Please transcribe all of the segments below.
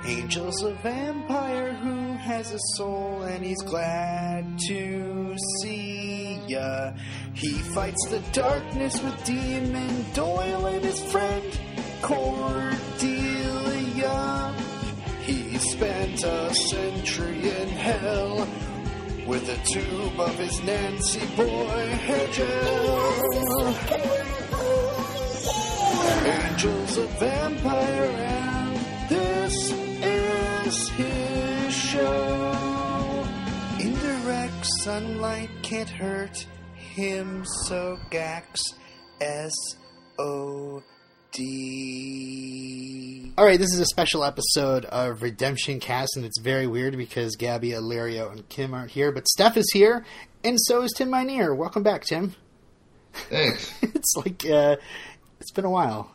Angel's a vampire who has a soul, and he's glad to see ya. He fights the darkness with Demon Doyle and his friend Cordelia. He spent a century in hell with a tube of his Nancy Boy hair gel. Angel's a vampire and this is his show. Indirect sunlight can't hurt him, so Gax S.O.D. Alright, this is a special episode of Redemption Cast, and it's very weird because Gabby, Ilario, and Kim aren't here, but Steph is here, and so is Tim Minear. Welcome back, Tim. Thanks. It's like, it's been a while.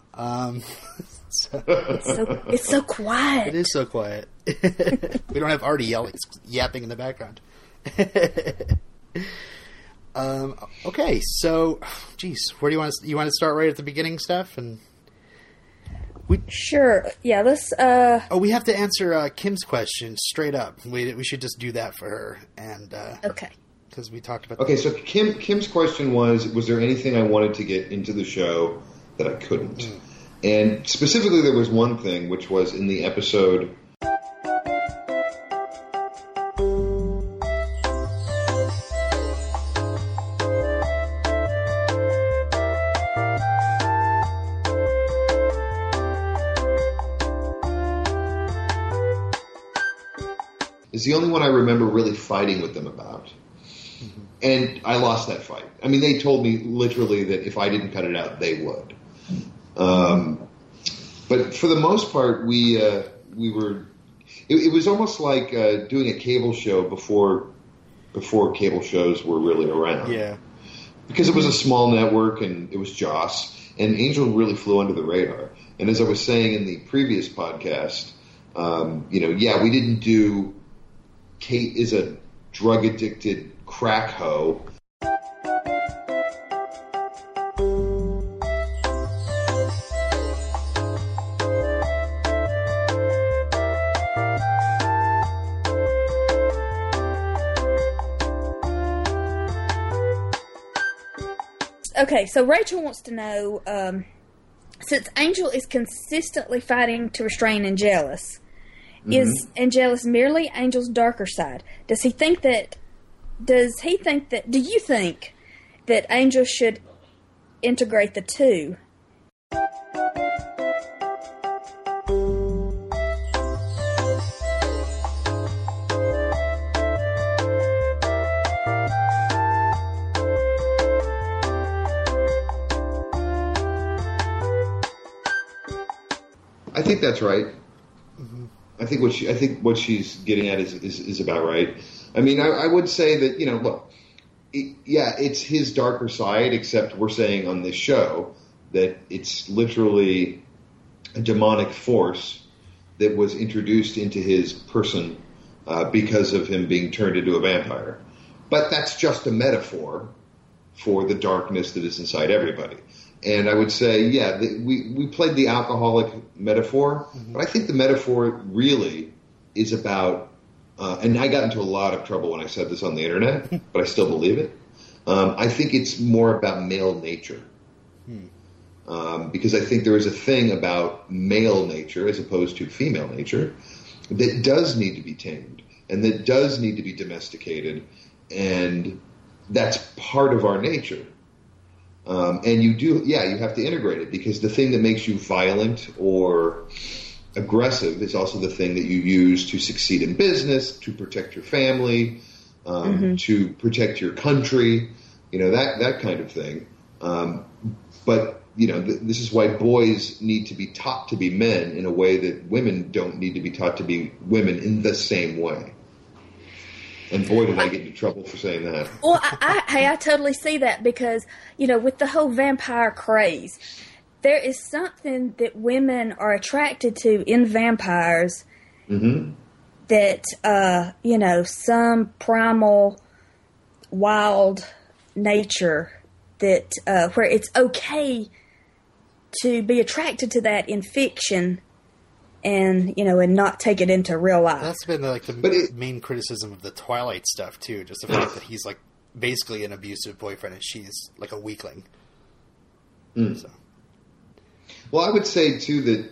It's so quiet. It is so quiet. We don't have Artie yapping in the background. Okay, so, geez, where do you want to start right at the beginning, Steph? Sure. Yeah, let's, we have to answer Kim's question straight up. We should just do that for her. And okay. Because we talked about Okay, so Kim's question was there anything I wanted to get into the show that I couldn't? And specifically, there was one thing, which was in the episode. Is the only one I remember really fighting with them about. Mm-hmm. And I lost that fight. I mean, they told me literally that if I didn't cut it out, they would. But for the most part, we were. It was almost like doing a cable show before cable shows were really around. Yeah. Because it was a small network and it was Joss, and Angel really flew under the radar. And as I was saying in the previous podcast, we didn't do Kate is a drug addicted crack hoe. Okay, so Rachel wants to know, since Angel is consistently fighting to restrain Angelus, is Angelus merely Angel's darker side? Do you think that Angel should integrate the two? I think that's right. Mm-hmm. I think what she's getting at is about right. I mean, I would say that, look, it's his darker side, except we're saying on this show that it's literally a demonic force that was introduced into his person because of him being turned into a vampire. But that's just a metaphor for the darkness that is inside everybody. And I would say, we played the alcoholic metaphor, but I think the metaphor really is about, and I got into a lot of trouble when I said this on the internet, but I still believe it. I think it's more about male nature. Because I think there is a thing about male nature as opposed to female nature that does need to be tamed and that does need to be domesticated. And that's part of our nature. And you have to integrate it, because the thing that makes you violent or aggressive is also the thing that you use to succeed in business, to protect your family, to protect your country, that kind of thing. But this is why boys need to be taught to be men in a way that women don't need to be taught to be women in the same way. And boy, did I get into trouble for saying that. Well, I totally see that, because, with the whole vampire craze, there is something that women are attracted to in vampires that, some primal, wild nature that where it's okay to be attracted to that in fiction and not take it into real life. That's been the main criticism of the Twilight stuff too. Just the fact that he's like basically an abusive boyfriend and she's like a weakling. So. Well, I would say too that,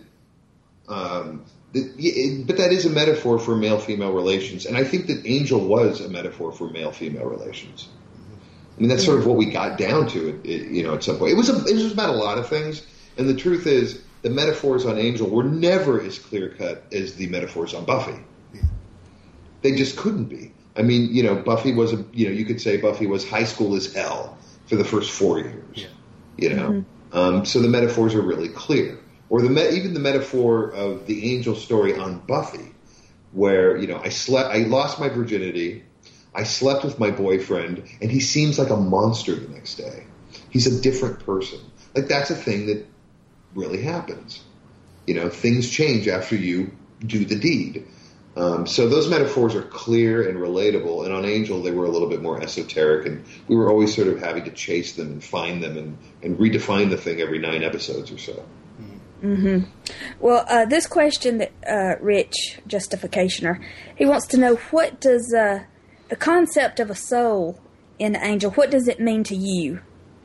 but that is a metaphor for male-female relations, and I think that Angel was a metaphor for male-female relations. I mean, that's sort of what we got down to, at some point. It was about a lot of things, and the truth is, the metaphors on Angel were never as clear-cut as the metaphors on Buffy. They just couldn't be. I mean, Buffy was you could say Buffy was high school as hell for the first 4 years. Yeah. So the metaphors are really clear. Or even the metaphor of the Angel story on Buffy, where I lost my virginity, I slept with my boyfriend, and he seems like a monster the next day. He's a different person. Like, that's a thing that really happens. Things change after you do the deed. So those metaphors are clear and relatable, and on Angel they were a little bit more esoteric, and we were always sort of having to chase them and find them and redefine the thing every 9 episodes or so. Mm-hmm. Well, this question that Rich, Justificationer, he wants to know, what does the concept of a soul in Angel, what does it mean to you?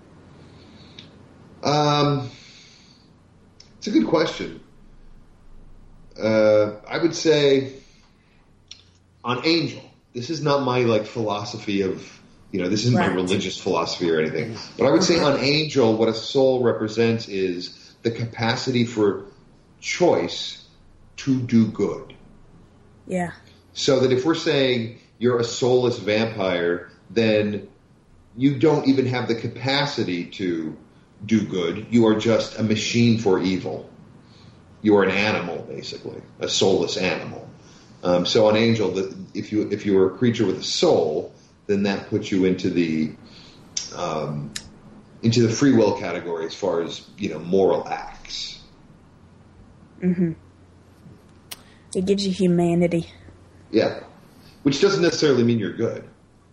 It's a good question. I would say on Angel, this is not my philosophy of, this isn't my religious philosophy or anything, but I would say on Angel, what a soul represents is the capacity for choice to do good. Yeah. So that if we're saying you're a soulless vampire, then you don't even have the capacity to do good. You are just a machine for evil. You are an animal, basically, a soulless animal. So on Angel, if you were a creature with a soul, then that puts you into the free will category as far as moral acts. Mm-hmm. It gives you humanity. Yeah, which doesn't necessarily mean you're good.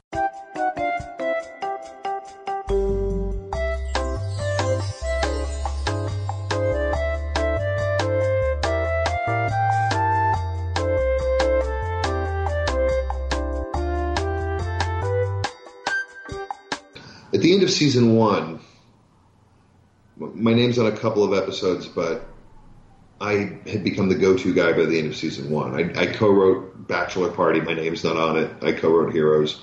At the end of season 1, my name's on a couple of episodes, but I had become the go-to guy by the end of season 1. I co-wrote Bachelor Party. My name's not on it. I co-wrote Heroes.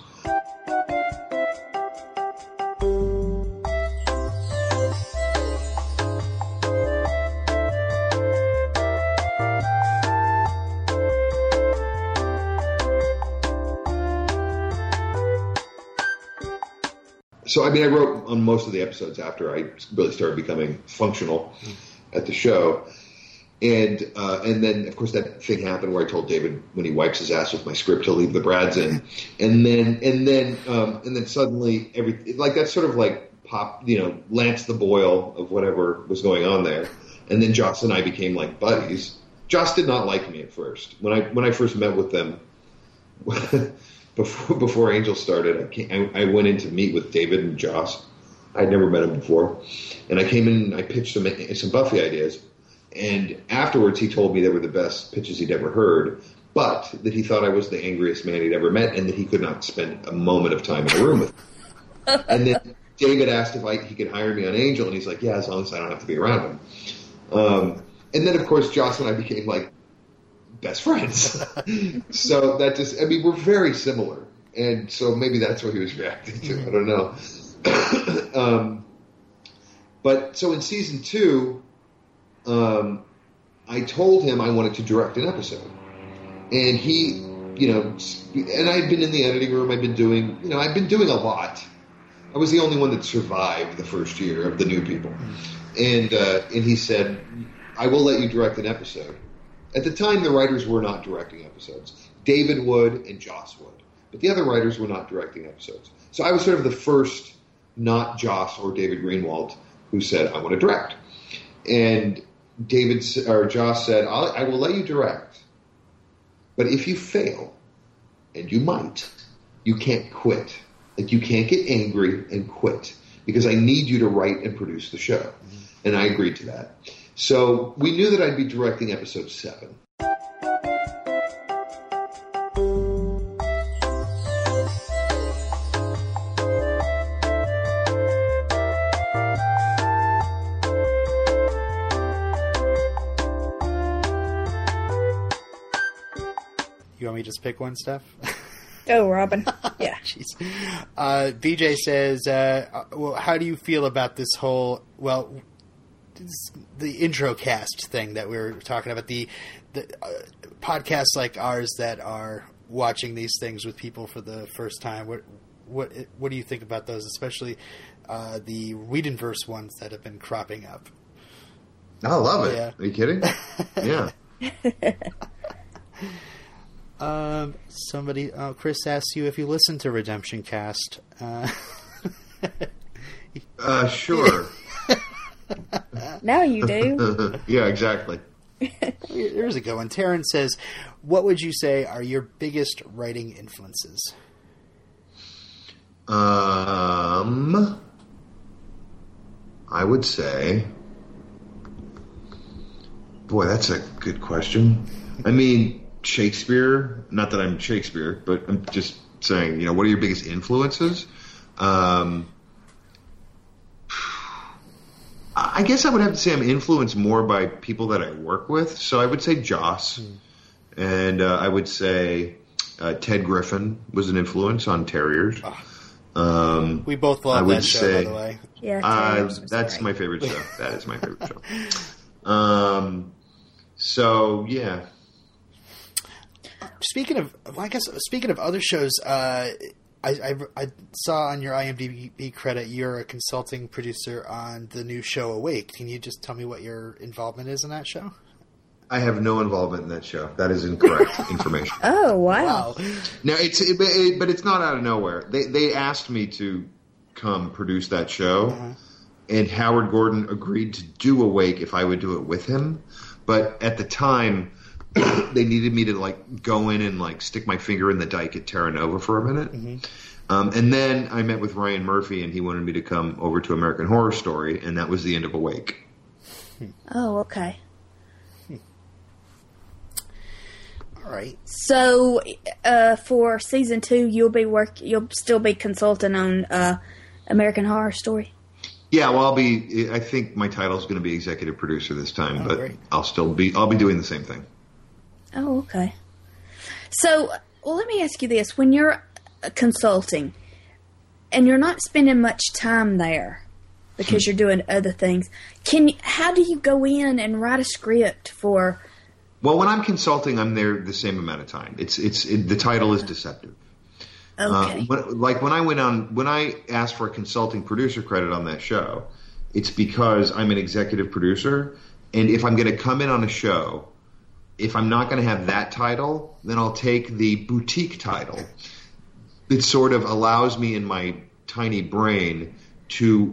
So, I mean, I wrote on most of the episodes after I really started becoming functional at the show. And then, of course, that thing happened where I told David when he wipes his ass with my script, he'll leave the Brads in. And then suddenly that sort of popped, Lance the Boyle of whatever was going on there. And then Joss and I became like buddies. Joss did not like me at first. When I first met with them, before Angel started, I went in to meet with David and Joss. I'd never met him before. And I came in and I pitched some Buffy ideas. And afterwards, he told me they were the best pitches he'd ever heard, but that he thought I was the angriest man he'd ever met and that he could not spend a moment of time in a room with me. And then David asked if he could hire me on Angel, and he's like, yeah, as long as I don't have to be around him. And then, of course, Joss and I became, best friends. So that just, we're very similar. And so maybe that's what he was reacting to. I don't know. But so in season 2, I told him I wanted to direct an episode. And he, and I had been in the editing room. I'd been doing a lot. I was the only one that survived the first year of the new people. And he said, I will let you direct an episode. At the time, the writers were not directing episodes. David would and Joss would. But the other writers were not directing episodes. So I was sort of the first, not Joss or David Greenwald, who said, I want to direct. And Joss said, I will let you direct. But if you fail, and you might, you can't quit. You can't get angry and quit. Because I need you to write and produce the show. And I agreed to that. So we knew that I'd be directing episode 7. You want me to just pick one, Steph? Oh, Robin. Yeah. Jeez. BJ says, well, how do you feel about this whole, the intro cast thing that we were talking about, the podcasts like ours that are watching these things with people for the first time? What do you think about those, especially the Whedonverse ones that have been cropping up? I love it. Yeah. Are you kidding? Yeah. Chris asks you if you listen to Redemption Cast. Sure. Now you do. Yeah, exactly. Here's a good one. Taryn says, what would you say are your biggest writing influences? I would say, boy, that's a good question. I mean, Shakespeare, not that I'm Shakespeare, but I'm just saying, what are your biggest influences? I guess I would have to say I'm influenced more by people that I work with. So I would say Joss, and I would say Ted Griffin was an influence on Terriers. We both love that show, by the way. Yeah, that's my favorite show. That is my favorite show. So, yeah. Speaking of other shows, I saw on your IMDb credit you're a consulting producer on the new show Awake. Can you just tell me what your involvement is in that show? I have no involvement in that show. That is incorrect information. Oh, wow. Now but it's not out of nowhere. They asked me to come produce that show, and Howard Gordon agreed to do Awake if I would do it with him. But at the time, they needed me to go in and stick my finger in the dike at Terra Nova for a minute. And then I met with Ryan Murphy, and he wanted me to come over to American Horror Story, and that was the end of Awake. Oh, okay. All right. So, for season 2, you'll still be consulting on American Horror Story. Yeah, well, I think my title is going to be executive producer this time, but great. I'll be doing the same thing. Oh, okay. So, let me ask you this: when you're consulting, and you're not spending much time there because you're doing other things, how do you go in and write a script for? Well, when I'm consulting, I'm there the same amount of time. The title is deceptive. Okay. When I asked for a consulting producer credit on that show, it's because I'm an executive producer, and if I'm going to come in on a show, if I'm not going to have that title, then I'll take the boutique title. It sort of allows me in my tiny brain to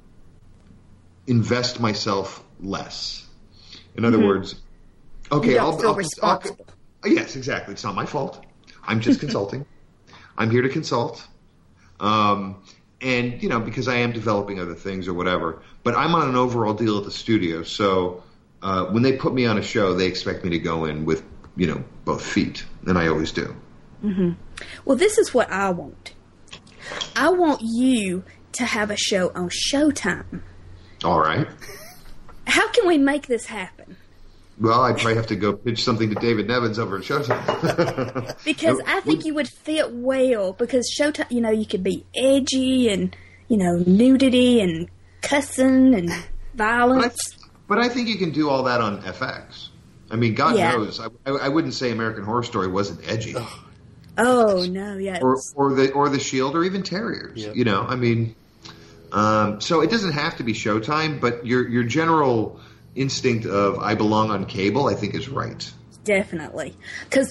invest myself less. In other words, okay, I'll feel responsible. Yes, exactly. It's not my fault. I'm just consulting. I'm here to consult. And, because I am developing other things or whatever. But I'm on an overall deal at the studio. So when they put me on a show, they expect me to go in with, both feet. And I always do. Mm-hmm. Well, this is what I want. I want you to have a show on Showtime. All right. How can we make this happen? Well, I'd probably have to go pitch something to David Nevins over at Showtime. Because I think you would fit well, because Showtime, you could be edgy and, nudity and cussing and violence. But I think you can do all that on FX. I mean, God knows. I wouldn't say American Horror Story wasn't edgy. Oh, no, yeah. Or the Shield, or even Terriers. Yep. I mean, so it doesn't have to be Showtime, but your general instinct of I belong on cable, I think, is right. Definitely, because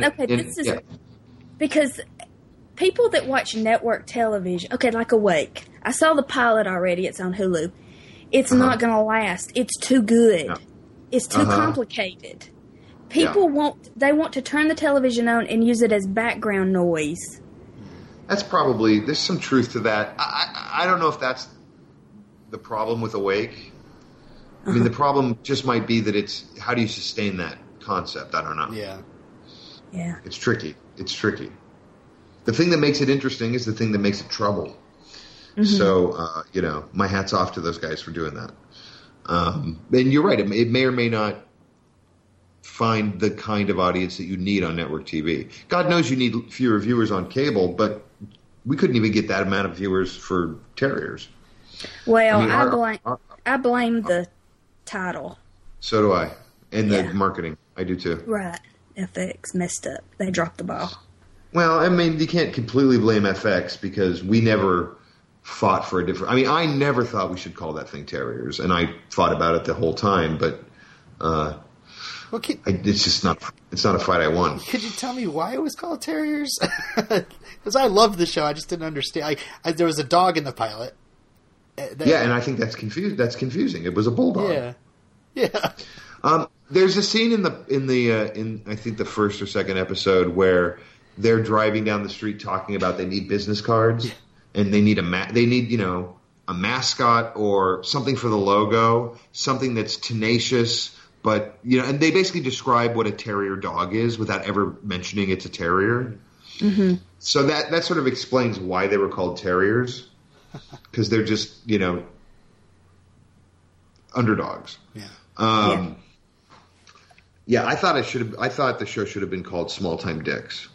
people that watch network television, like Awake, I saw the pilot already. It's on Hulu. It's not going to last. It's too good. No. It's too complicated. People want to turn the television on and use it as background noise. There's some truth to that. I don't know if that's the problem with Awake. I mean, the problem just might be that it's how do you sustain that concept? I don't know. Yeah. Yeah. It's tricky. It's tricky. The thing that makes it interesting is the thing that makes it trouble. Mm-hmm. So, my hat's off to those guys for doing that. And you're right. It may or may not find the kind of audience that you need on network TV. God knows you need fewer viewers on cable, but we couldn't even get that amount of viewers for Terriers. Well, I blame the title. So do I. And the marketing. I do too. Right. FX messed up. They dropped the ball. Well, I mean, you can't completely blame FX because we never fought for a different... I mean, I never thought we should call that thing Terriers, and I thought about it the whole time, but it's just not... It's not a fight I won. Could you tell me why it was called Terriers? Because I loved the show. I just didn't understand. There was a dog in the pilot. And I think that's confusing. It was a bulldog. Yeah. There's a scene in I think the first or second episode where they're driving down the street talking about they need business cards and they need a mascot or something for the logo, something that's tenacious, but and they basically describe what a terrier dog is without ever mentioning it's a terrier. Mm-hmm. So that sort of explains why they were called Terriers, because they're just underdogs. Yeah. Yeah, I thought the show should have been called Small Time Dicks.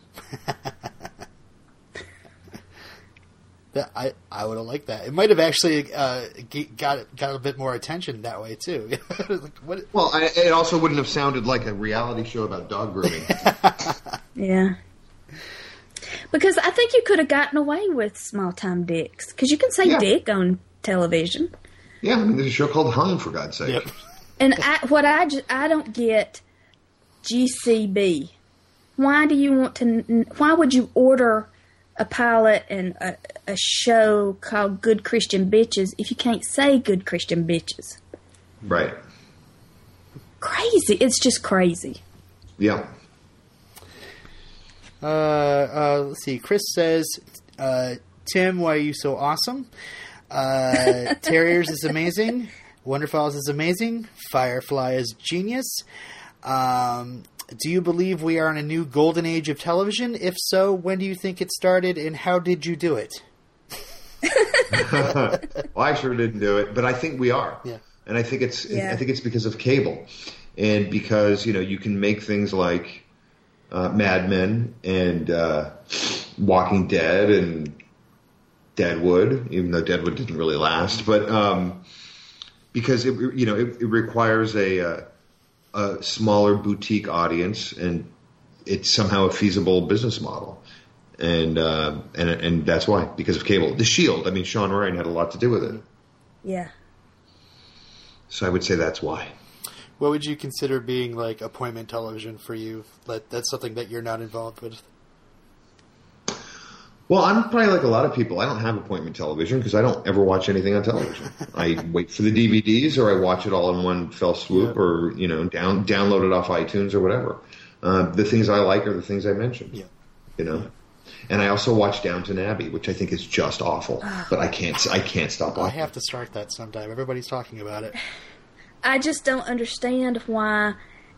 I would have liked that. It might have actually got a bit more attention that way too. Well, it also wouldn't have sounded like a reality show about dog grooming. Yeah. Because I think you could have gotten away with Small Time Dicks, because you can say dick on television. Yeah, I mean, there's a show called Hung, for God's sake. Yep. And I don't get GCB. Why do you want to? Why would you order a pilot and a show called Good Christian Bitches if you can't say Good Christian Bitches? Right. Crazy. It's just crazy. Yeah. Let's see. Chris says, Tim, why are you so awesome? Terriers is amazing. Wonder Files is amazing. Firefly is genius. Do you believe we are in a new golden age of television? If so, when do you think it started, and how did you do it? Well, I sure didn't do it, but I think we are. Yeah. And I think it's because of cable, and because you can make things like Mad Men and Walking Dead and Deadwood, even though Deadwood didn't really last, but because it requires a smaller boutique audience, and it's somehow a feasible business model, and that's why, because of cable. The Shield, I mean, Sean Ryan had a lot to do with it. Yeah. So I would say that's why. What would you consider being like appointment television for you? That's something that you're not involved with. Well, I'm probably like a lot of people. I don't have appointment television because I don't ever watch anything on television. I wait for the DVDs, or I watch it all in one fell swoop, or download it off iTunes or whatever. The things I like are the things I mentioned. Yeah. And I also watch Downton Abbey, which I think is just awful, but I can't stop watching. I have to start that sometime. Everybody's talking about it. I just don't understand why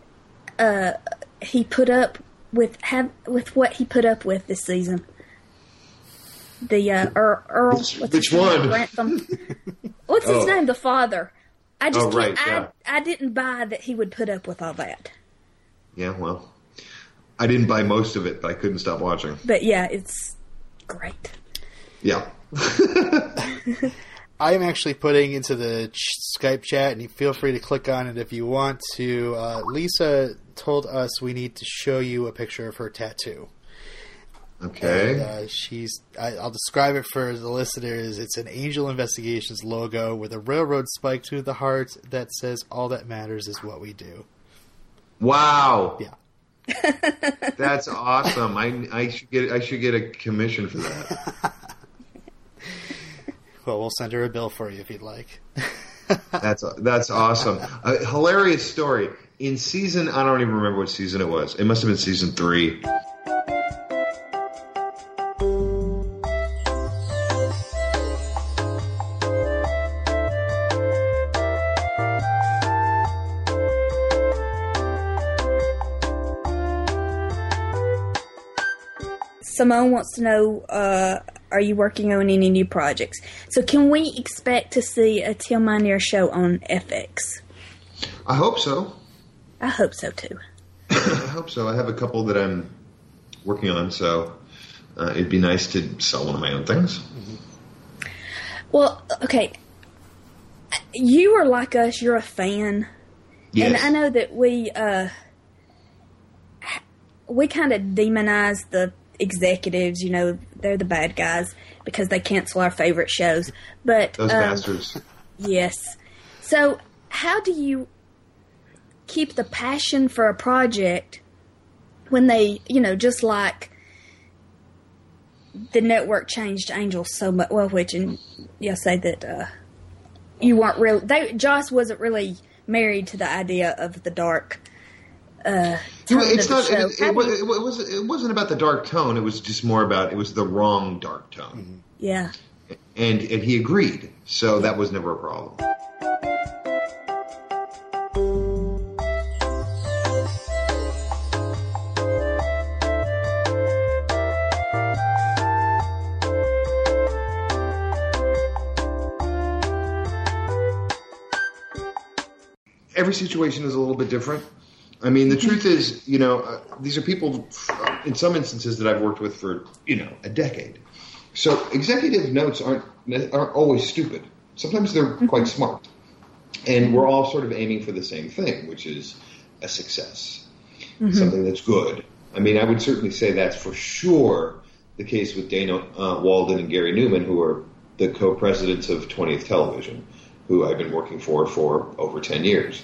he put up with what he put up with this season. The Earl. Which one? Grantham. What's his name? The father. I just right, I didn't buy that he would put up with all that. Yeah, well, I didn't buy most of it, but I couldn't stop watching. But yeah, it's great. Yeah. I am actually putting into the Skype chat, and you feel free to click on it if you want to. Lisa told us we need to show you a picture of her tattoo. Okay. And, I'll describe it for the listeners. It's an Angel Investigations logo with a railroad spike through the heart that says, "All that matters is what we do." Wow. Yeah. That's awesome. I should get a commission for that. Well, we'll send her a bill for you if you'd like. That's awesome. A hilarious story. In season, I don't even remember what season it was. It must have been season 3. Simone wants to know, are you working on any new projects? So can we expect to see a Till Minear show on FX? I hope so. I hope so, too. I hope so. I have a couple that I'm working on, so it'd be nice to sell one of my own things. Well, okay. You are like us. You're a fan. Yes. And I know that we kind of demonize the executives. You know, they're the bad guys because they cancel our favorite shows. But Those bastards. Yes. So how do you keep the passion for a project when they, you know, just like the network changed Angel so much? Well, and you'll say that you weren't really. Joss wasn't really married to the idea of the dark. It's not. It wasn't about the dark tone. It was just more about it was the wrong dark tone. Yeah. And he agreed, so that was never a problem. Every situation is a little bit different. I mean, the truth is, you know, these are people, in some instances, that I've worked with for, you know, a decade. So executive notes aren't always stupid. Sometimes they're quite smart. And we're all sort of aiming for the same thing, which is a success, something that's good. I mean, I would certainly say that's for sure the case with Dana Walden and Gary Newman, who are the co-presidents of 20th Television, who I've been working for over 10 years.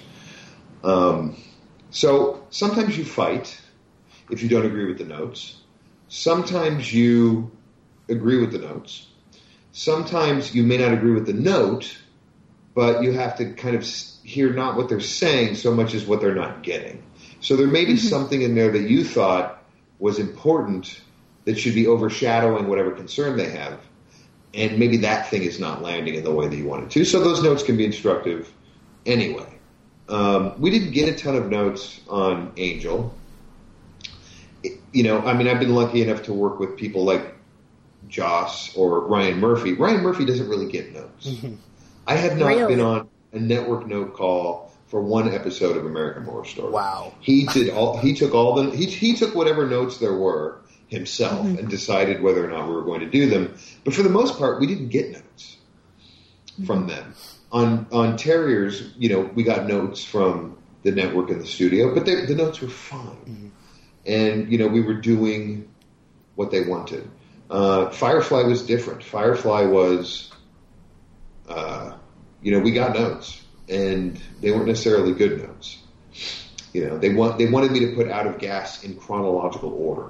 So sometimes you fight if you don't agree with the notes. Sometimes you agree with the notes. Sometimes you may not agree with the note, but you have to kind of hear not what they're saying so much as what they're not getting. So there may be something in there that you thought was important that should be overshadowing whatever concern they have. And maybe that thing is not landing in the way that you want it to. So those notes can be instructive anyway. We didn't get a ton of notes on Angel. You know, I mean, I've been lucky enough to work with people like Joss or Ryan Murphy. Ryan Murphy doesn't really get notes. I have not been on a network note call for one episode of American Horror Story. Wow. He took whatever notes there were himself and decided whether or not we were going to do them. But for the most part, we didn't get notes from them. On Terriers, you know, we got notes from the network in the studio, but the notes were fine. And, you know, we were doing what they wanted. Firefly was different. Firefly was, you know, we got notes, and they weren't necessarily good notes. You know, they wanted me to put Out of Gas in chronological order.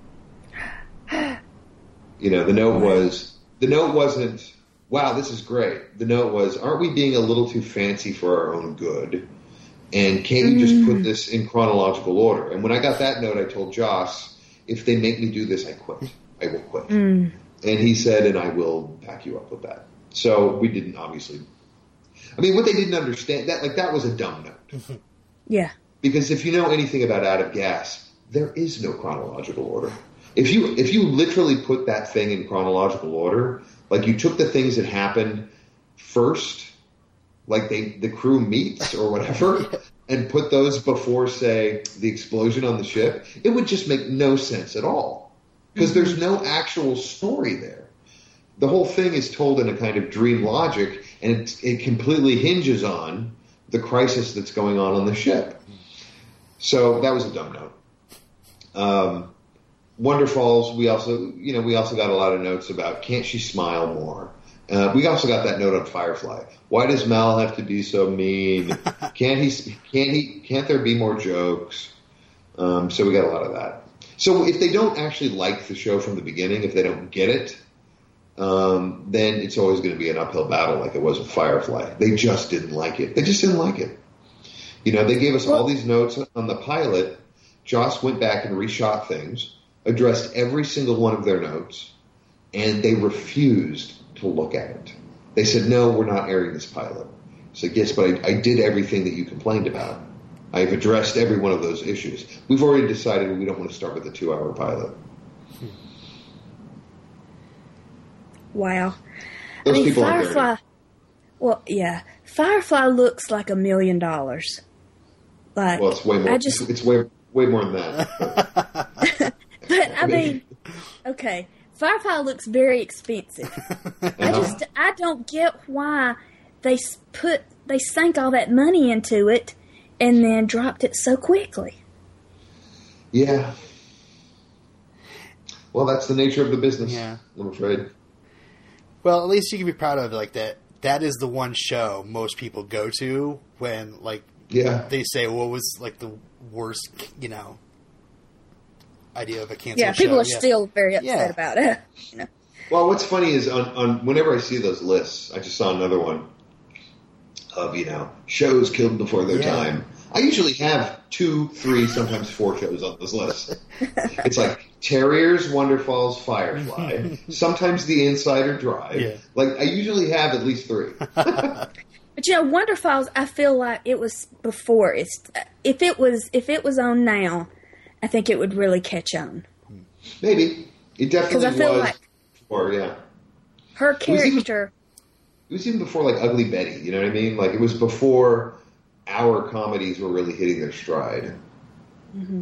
You know, the note wasn't, wow, this is great. The note was, aren't we being a little too fancy for our own good? And can't you just put this in chronological order? And when I got that note, I told Joss, if they make me do this, I quit. I will quit. And he said, and I will back you up with that. So we didn't obviously. I mean, what they didn't understand, that was a dumb note. Yeah. Because if you know anything about Out of Gas, there is no chronological order. If you literally put that thing in chronological order, like you took the things that happened first, like the crew meets or whatever, and put those before, say, the explosion on the ship, it would just make no sense at all. Because there's no actual story there. The whole thing is told in a kind of dream logic, and it completely hinges on the crisis that's going on the ship. So that was a dumb note. Wonder Falls, we also got a lot of notes about can't she smile more? We also got that note on Firefly. Why does Mal have to be so mean? Can't there be more jokes? So we got a lot of that. So if they don't actually like the show from the beginning, if they don't get it, then it's always going to be an uphill battle like it was with Firefly. They just didn't like it. They just didn't like it. You know, they gave us all these notes on the pilot. Joss went back and reshot things, addressed every single one of their notes, and they refused to look at it. They said, no, we're not airing this pilot. I said, yes, but I did everything that you complained about. I've addressed every one of those issues. We've already decided we don't want to start with a 2-hour pilot. Wow. Those people aren't Firefly. dirty. Well, yeah, Firefly looks like $1 million. Like, Well, it's way more. It's way more than that. But I mean, okay, Firefly looks very expensive. I don't get why they sank all that money into it and then dropped it so quickly. Yeah. Well, that's the nature of the business. Yeah. I'm afraid. Well, at least you can be proud of like that. That is the one show most people go to when they say what was like the worst, idea of a canceled show. Yeah, people are still very upset about it. Well, what's funny is on whenever I see those lists, I just saw another one of shows killed before their time. I usually have 2, 3, sometimes 4 shows on this list. It's like Terriers, Wonderfalls, Firefly, sometimes The Insider Drive. Yeah. Like I usually have at least 3. But Wonderfalls, I feel like it was before. If it was on now, I think it would really catch on. Maybe it definitely because I feel was. like Before, her character. It was even before like Ugly Betty. You know what I mean? Like it was before our comedies were really hitting their stride. Mm-hmm.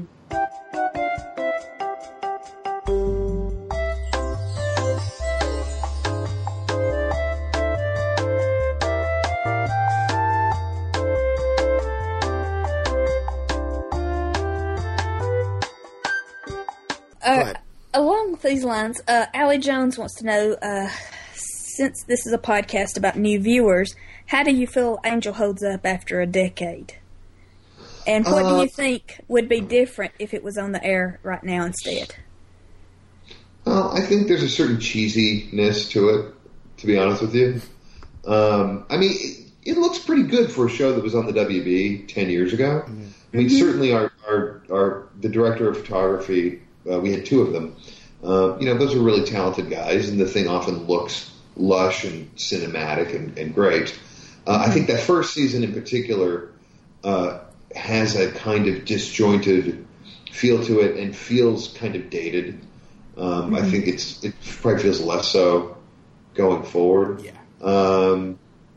Along these lines, Allie Jones wants to know, since this is a podcast about new viewers, how do you feel Angel holds up after a decade? And what do you think would be different if it was on the air right now instead? Well, I think there's a certain cheesiness to it, to be honest with you. I mean, it looks pretty good for a show that was on the WB 10 years ago. Mm-hmm. I mean, certainly the director of photography, we had 2 of them. Those are really talented guys, and the thing often looks lush and cinematic and great. I think that first season in particular has a kind of disjointed feel to it and feels kind of dated. I think it probably feels less so going forward. Yeah.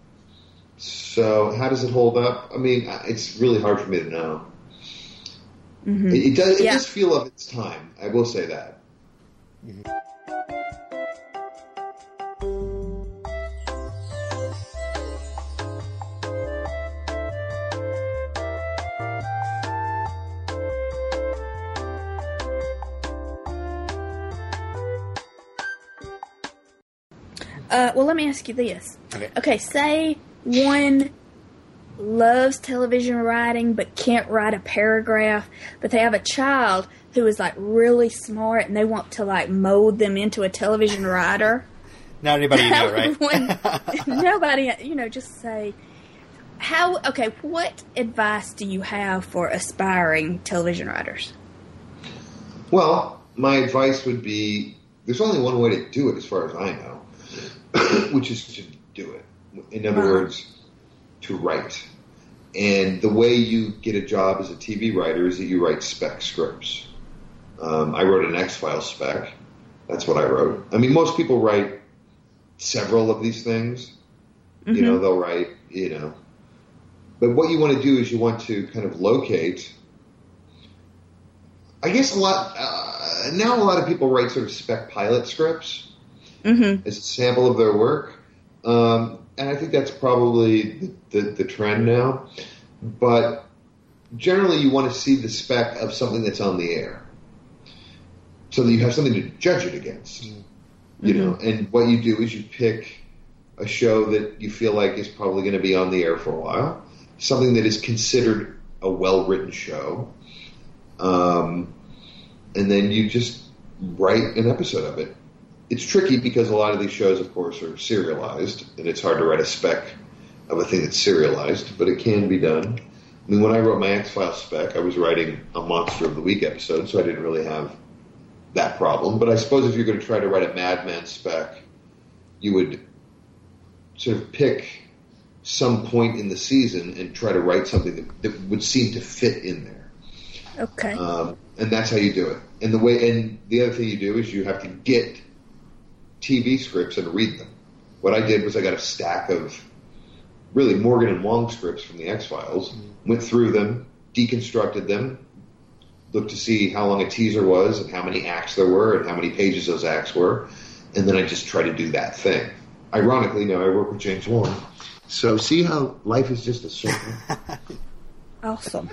So how does it hold up? I mean, it's really hard for me to know. Mm-hmm. It does feel of its time. I will say that. Mm-hmm. Well, let me ask you this. Okay, say one loves television writing but can't write a paragraph, but they have a child who is like really smart and they want to like mold them into a television writer. Not anybody you know, right? Nobody, just say, what advice do you have for aspiring television writers? Well, my advice would be, there's only one way to do it as far as I know, which is to do it. In other words, to write. And the way you get a job as a TV writer is that you write spec scripts. I wrote an X-Files spec. That's what I wrote. I mean, most people write several of these things. Mm-hmm. They'll write, But what you want to do is you want to kind of locate. I guess now a lot of people write sort of spec pilot scripts as a sample of their work. And I think that's probably the trend now. But generally you want to see the spec of something that's on the air so that you have something to judge it against. And what you do is you pick a show that you feel like is probably going to be on the air for a while, something that is considered a well-written show, and then you just write an episode of it. It's tricky because a lot of these shows, of course, are serialized, and it's hard to write a spec of a thing that's serialized, but it can be done. I mean, when I wrote my X-Files spec, I was writing a Monster of the Week episode, so I didn't really have that problem. But I suppose if you're going to try to write a Mad Men spec, you would sort of pick some point in the season and try to write something that would seem to fit in there. Okay. And that's how you do it. And the other thing you do is you have to get TV scripts and read them. What I did was I got a stack of really Morgan and Wong scripts from the X-Files, went through them, deconstructed them, looked to see how long a teaser was and how many acts there were and how many pages those acts were, and then I just tried to do that thing. Ironically, now I work with James Warren. So see how life is just a circle? Awesome.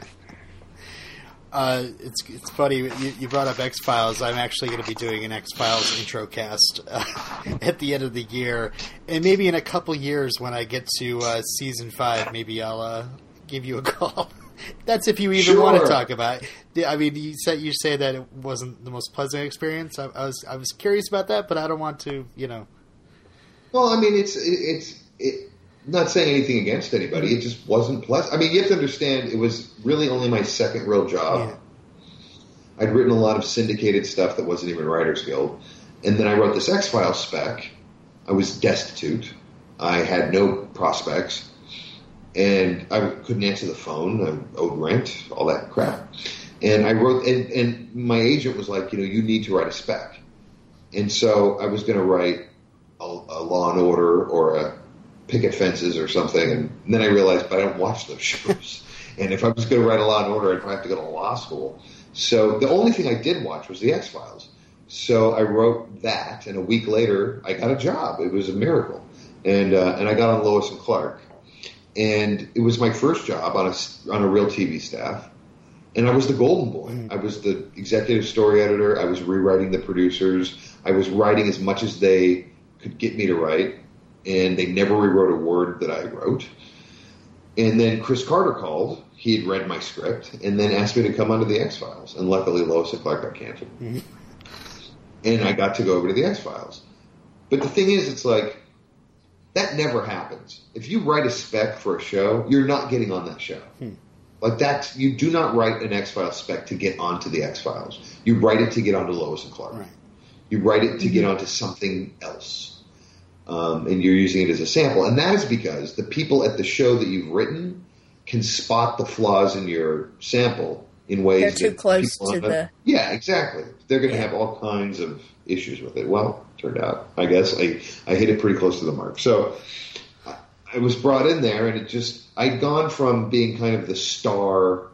It's funny, you brought up X-Files. I'm actually going to be doing an X-Files intro cast at the end of the year. And maybe in a couple years when I get to season 5, maybe I'll give you a call. That's if you even want to talk about it. I mean, you say that it wasn't the most pleasant experience. I was curious about that, but I don't want to, Well, I mean, it's not saying anything against anybody. It just wasn't pleasant. I mean, you have to understand, it was really only my second real job. Yeah. I'd written a lot of syndicated stuff that wasn't even Writers Guild. And then I wrote this X-Files spec. I was destitute. I had no prospects. And I couldn't answer the phone. I owed rent, all that crap. And I wrote, and my agent was like, you need to write a spec. And so I was going to write a Law and Order or a Picket Fences or something. And then I realized, but I don't watch those shows. And if I was going to write a Law and Order, I'd probably have to go to law school. So the only thing I did watch was the X-Files. So I wrote that, and a week later, I got a job. It was a miracle. And I got on Lois and Clark. And it was my first job on a real TV staff. And I was the golden boy. I was the executive story editor. I was rewriting the producers. I was writing as much as they could get me to write. And they never rewrote a word that I wrote. And then Chris Carter called. He had read my script and then asked me to come onto the X-Files. And luckily, Lois and Clark got canceled. And I got to go over to the X-Files. But the thing is, it's like, that never happens. If you write a spec for a show, you're not getting on that show. Like that, you do not write an X-Files spec to get onto the X-Files. You write it to get onto Lois and Clark. Right. You write it to get onto something else. And you're using it as a sample. And that is because the people at the show that you've written can spot the flaws in your sample in ways they're too close to the... Yeah, exactly. They're going to have all kinds of issues with it. Well, turned out, I guess, I hit it pretty close to the mark. So I was brought in there, and I'd gone from being kind of the star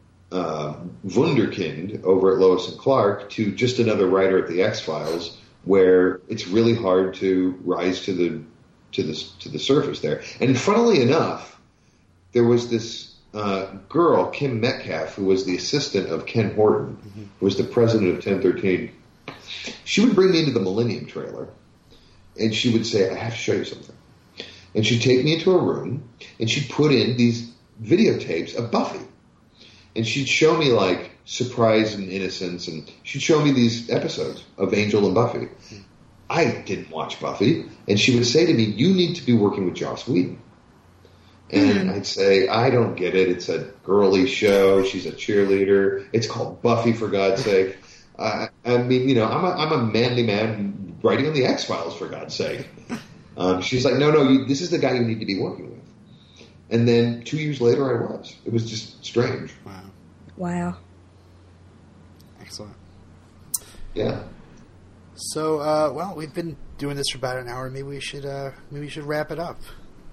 wunderkind over at Lois and Clark to just another writer at the X-Files, where it's really hard to rise to the surface there. And funnily enough, there was this girl, Kim Metcalf, who was the assistant of Ken Horton, who was the president of 1013. She would bring me into the Millennium trailer, and she would say, I have to show you something. And she'd take me into a room, and she'd put in these videotapes of Buffy. And she'd show me, like, Surprise and Innocence, and she'd show me these episodes of Angel and Buffy. I didn't watch Buffy, and she would say to me, you need to be working with Joss Whedon. And I'd say, I don't get it. It's a girly show. She's a cheerleader. It's called Buffy, for God's sake. I mean, I'm a manly man writing on the X-Files, for God's sake. She's like, no, this is the guy you need to be working with. And then 2 years later, I was. It was just strange. Wow. Excellent. Yeah. So, well, we've been doing this for about an hour. Maybe we should wrap it up.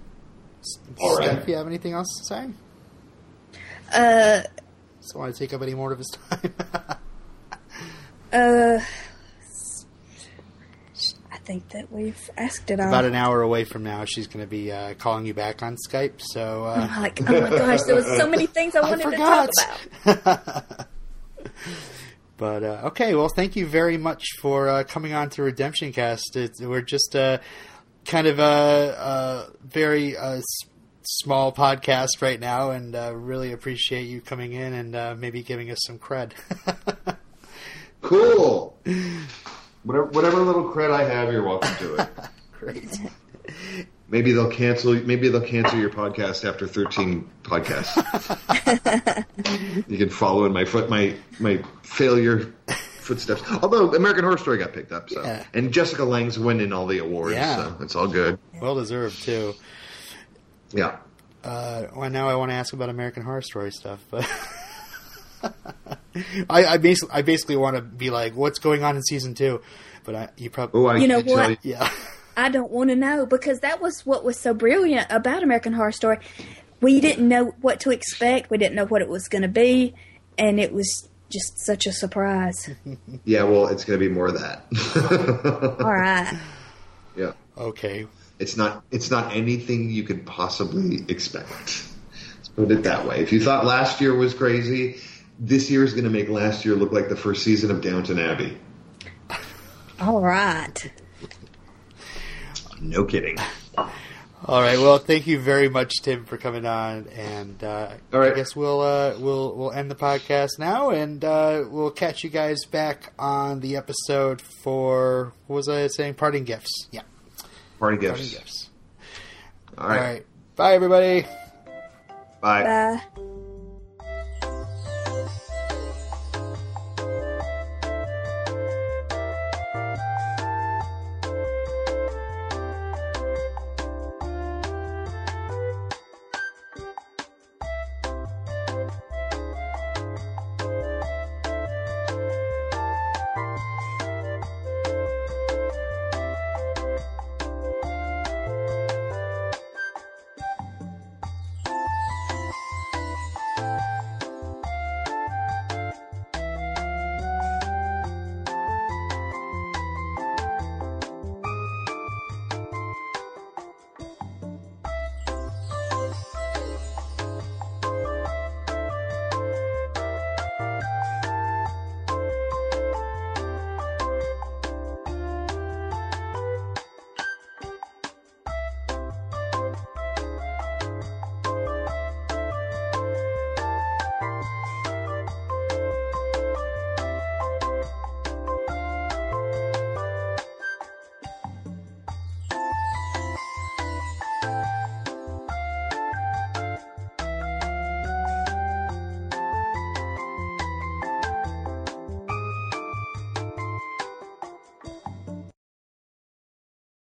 All right. Steph, you have anything else to say? Don't want to take up any more of his time. I think that we've asked it all. About an hour away from now, she's going to be calling you back on Skype. So, I'm like, oh my gosh, there was so many things I wanted to talk about. But okay, well, thank you very much for coming on to Redemption Cast. We're just kind of a very small podcast right now, and really appreciate you coming in and maybe giving us some cred. Cool. Whatever little cred I have, you're welcome to it. Great. Maybe they'll cancel your podcast after 13 podcasts. You can follow in my failure footsteps. Although American Horror Story got picked up, so yeah. And Jessica Lange's winning all the awards, so it's all good. Well deserved too. Yeah. Well, now I want to ask about American Horror Story stuff, but I basically want to be like, what's going on in season 2? But you probably... You know what? Yeah. I don't want to know, because that was what was so brilliant about American Horror Story. We didn't know what to expect. We didn't know what it was going to be, and it was just such a surprise. Yeah, well, it's going to be more of that. All right. Yeah. Okay. It's not anything you could possibly expect. Let's put it that way. If you thought last year was crazy, this year is going to make last year look like the first season of Downton Abbey. All right. No kidding. All right. Well, thank you very much, Tim, for coming on, and all right. I guess we'll end the podcast now, and we'll catch you guys back on the episode for, what was I saying? Parting gifts. Yeah. Parting gifts. All right. All right. Bye, everybody. Bye. Bye.